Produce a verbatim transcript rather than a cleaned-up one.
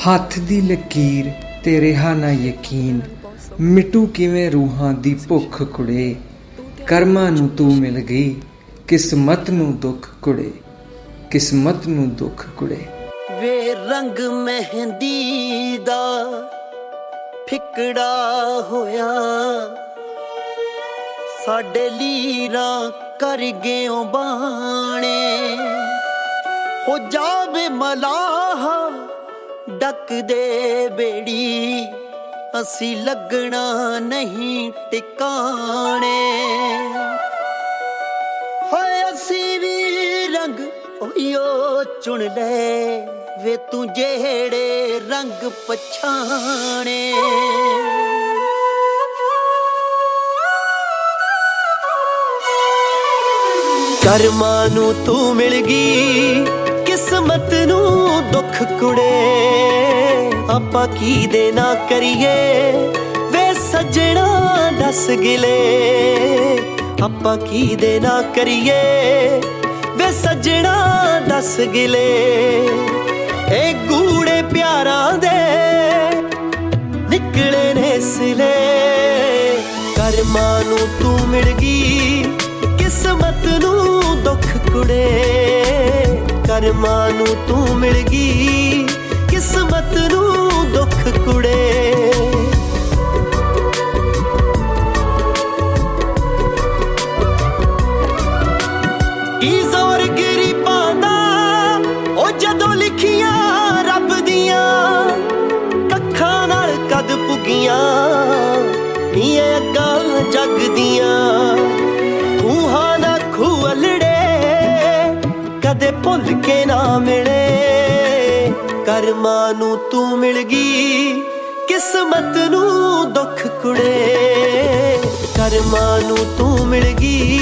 ਹੱਥ ਦੀ ਲਕੀਰ ਤੇ ਰਿਹਾ ਨਾ ਯਕੀਨ, ਮਿਟੂ ਕਿਵੇਂ ਰੂਹਾਂ ਦੀ ਭੁੱਖ ਕੁੜੇ। ਕਰਮਾਂ ਨੂੰ ਤੂੰ ਮਿਲ ਗਈ, ਕਿਸਮਤ ਨੂੰ ਦੁੱਖ ਕੁੜੇ, ਕਿਸਮਤ ਨੂੰ ਦੁੱਖ ਕੁੜੇ। ਵੇ ਰੰਗ ਮਹਿੰਦੀ ਦਾ ਫਿਕੜਾ ਹੋਇਆ, ਸਾਡੇ ਲੀਰਾਂ ਕਰ ਗਿਓ ਬਾਣੇ। ਹੋ ਜਾਵੇ ਮਲਾਹ ਡੱਕ ਦੇ ਬੇੜੀ, ਅਸੀਂ ਲੱਗਣਾ ਨਹੀਂ ਟਿਕਾਣੇ। ਹੋਏ ਅਸੀਂ ਵੀ ਰੰਗ ਉਹੀਓ ਚੁਣ ਲੈ, ਵੇ ਤੂੰ ਜਿਹੜੇ ਰੰਗ ਪਛਾਣੇ। ਕਰਮਾਂ ਨੂੰ ਤੂੰ ਮਿਲ ਗਈ, ਕਿਸਮਤ ਨੂੰ ਦੁੱਖ ਕੁੜੇ। ਆਪਾਂ ਕੀ ਦੇ ਨਾ ਕਰੀਏ ਵੇ ਸੱਜਣਾ ਦੱਸ ਗਿਲੇ। ਆਪਾਂ ਕੀ ਦੇ ਨਾ ਕਰੀਏ ਵੇ ਸੱਜਣਾ ਦੱਸ ਗਿਲੇ। ਇਹ ਗੂੜੇ ਪਿਆਰਾਂ ਦੇ ਨਿਕਲੇ ਨੇ ਸਿਲੇ। ਕਰਮਾਂ ਨੂੰ ਤੂੰ ਮਿਲ ਗਈ, ਕਿਸਮਤ ਨੂੰ ਦੁੱਖ ਕੁੜੇ। ਕਰਮਾਂ ਨੂੰ ਤੂੰ ਮਿਲ ਗਈ, ਕਿਸਮਤ ਨੂੰ ਦੁੱਖ ਕੁੜੇ। ਕੀ ਜ਼ੋਰ ਗਰੀਬਾਂ ਦਾ ਉਹ ਜਦੋਂ ਲਿਖੀਆਂ ਰੱਬ ਦੀਆਂ, ਕੱਖਾਂ ਨਾਲ ਕਦ ਪੁੱਗੀਆਂ ਨੀ ਅੱਗਾਂ ਜੱਗ ਦੀਆਂ। ਖੂਹਾਂ ਨਾ ਖੂਹਲੜੇ ਕਦੇ ਭੁੱਲ ਕੇ ਨਾ ਮਿਲੇ। ਕਰਮਾਂ ਨੂੰ ਤੂੰ ਮਿਲ ਗਈ, ਕਿਸਮਤ ਨੂੰ ਦੁੱਖ ਕੁੜੇ। ਕਰਮਾਂ ਨੂੰ ਤੂੰ ਮਿਲ ਗਈ,